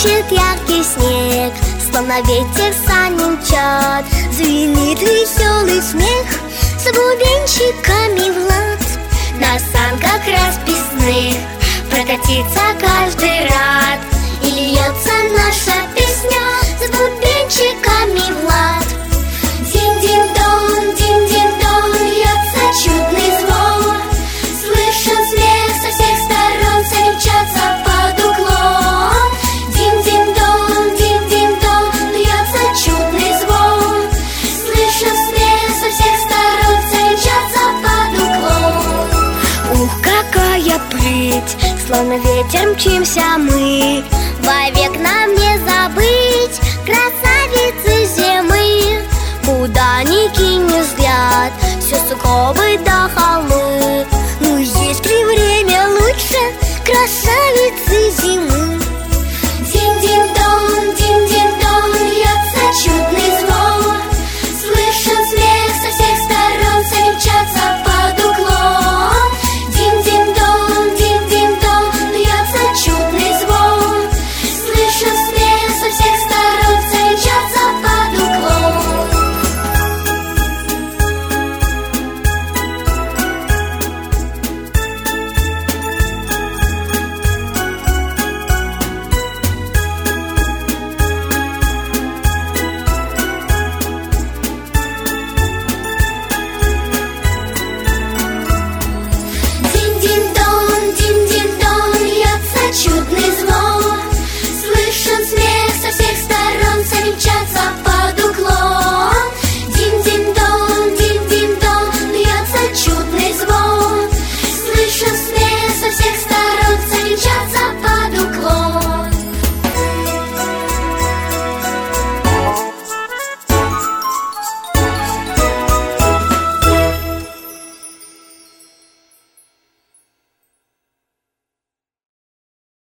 Скачет яркий снег, словно ветер сани мчат. Звенит веселый смех с бубенчиками в лад. На санках расписных прокатиться каждый рад. И льется наша песня с бубенчиками в лад. Динь-динь-дон, льется чудный звон. Слышен смех со всех сторон, сани мчатся под уклон. Динь-динь-дон, льется чудный звон. Слышен смех со всех сторон, сани мчатся под уклон. Ух, какая прыть, словно ветер мчимся мы. Вовек нам не забыть красавицы зимы. Куда ни кинь взгляд, все сугробы да холмы. Ну есть ли время лучше красавицы зимы?